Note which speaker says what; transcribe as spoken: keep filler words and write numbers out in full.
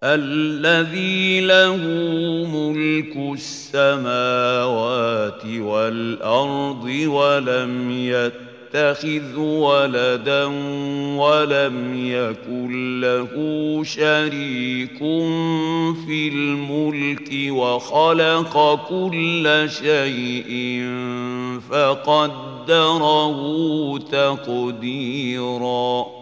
Speaker 1: الذي له ملك السماوات والأرض ولم يتخذ ولدا ولم يكن له شريك في الملك وخلق كل شيء فقدره تقديرا